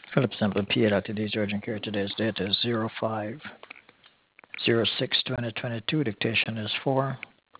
Philip Semple, PA today's urgent care. Today's date is 05/06/2022. Dictation is 4.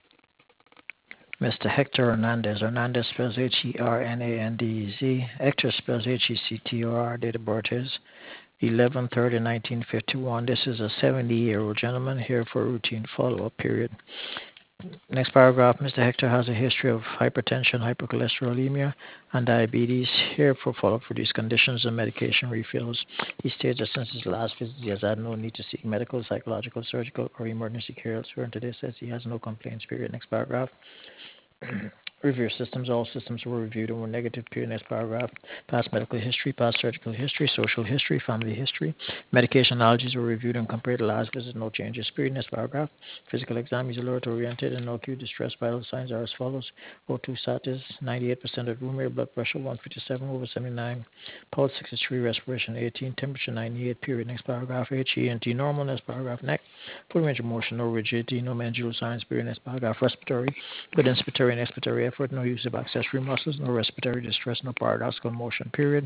Mr. Hector Hernandez. Hernandez spells Hernandez. Hector spells Hector. Date of birth is 11/30/1951. This is a 70-year-old gentleman here for a routine follow-up period. Next paragraph, Mr. Hector has a history of hypertension, hypercholesterolemia, and diabetes. Here for follow-up for these conditions and medication refills. He states that since his last visit, he has had no need to seek medical, psychological, surgical, or emergency care elsewhere. And today says he has no complaints, period. Next paragraph. Review systems. All systems were reviewed and were negative. Period. Next paragraph. Past medical history, past surgical history, social history, family history. Medication allergies were reviewed and compared to last visit. No changes. Period. Next paragraph. Physical exam is alert oriented and no acute distress. Vital signs are as follows. O2 status 98% of room air, blood pressure 157/79, pulse 63, respiration 18, temperature 98. Period. Next paragraph. HENT normal. Next paragraph. Neck. Full range of motion, no rigidity, no mandibular signs. Period. Next paragraph. Respiratory. Good inspiratory and expiratory effort, no use of accessory muscles, no respiratory distress, no paradoxical motion, period.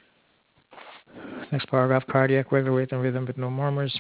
Next paragraph, cardiac, regular rate and rhythm with no murmurs.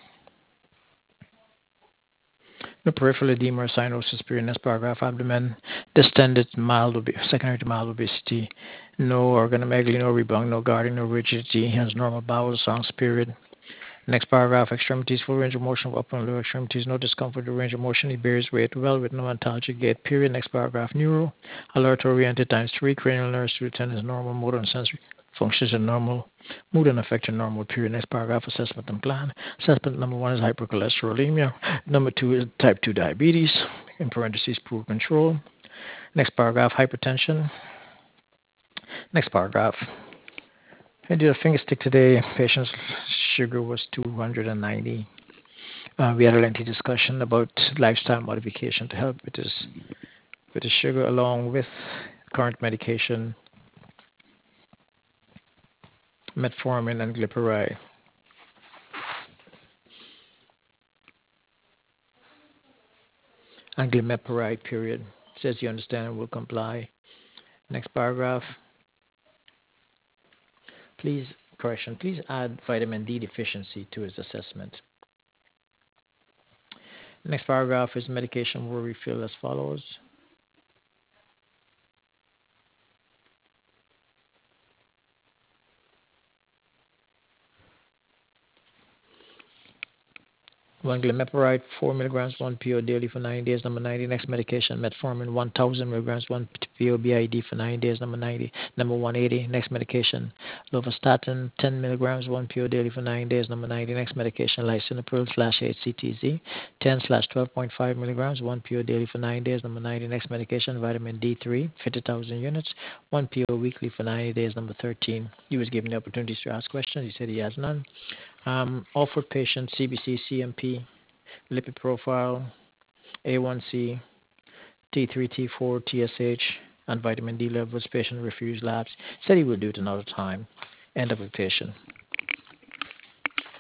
No peripheral edema or cyanosis, period. Next paragraph, abdomen, distended, secondary to mild obesity, no organomegaly, no rebound, no guarding, no rigidity, has normal bowel sounds, period. Next paragraph, extremities, full range of motion of upper and lower extremities, no discomfort or range of motion. He bears weight well with no antalgic gait, period. Next paragraph, neuro, alert oriented ×3, cranial nerves to attend normal, motor and sensory functions are normal, mood and affection normal, period. Next paragraph, assessment and plan. Assessment number 1 is hypercholesterolemia. Number 2 is type 2 diabetes, in parentheses, poor control. Next paragraph, hypertension. Next paragraph. I did a finger stick today. Patient's sugar was 290. We had a lengthy discussion about lifestyle modification to help with his sugar, along with current medication, metformin and glypiride. And glimepiride, period. Says you understand and will comply. Next paragraph. Please add vitamin D deficiency to his assessment. Next paragraph is medication will refill as follows. One glimepiride, 4 milligrams, 1 PO daily for 9 days. Number 90. Next medication, metformin, 1,000 milligrams, 1 PO BID for 9 days. Number 90. Number 180. Next medication, lovastatin, 10 milligrams, 1 PO daily for 9 days. Number 90. Next medication, lisinopril/HCTZ, 10/12.5 milligrams, 1 PO daily for 9 days. Number 90. Next medication, vitamin D3, 50,000 units, 1 PO weekly for 90 days. Number 13. He was given the opportunities to ask questions. He said he has none. Offered patient CBC, CMP, lipid profile, A1C, T3, T4, TSH, and vitamin D levels. Patient refused labs. Said he will do it another time. End of the patient.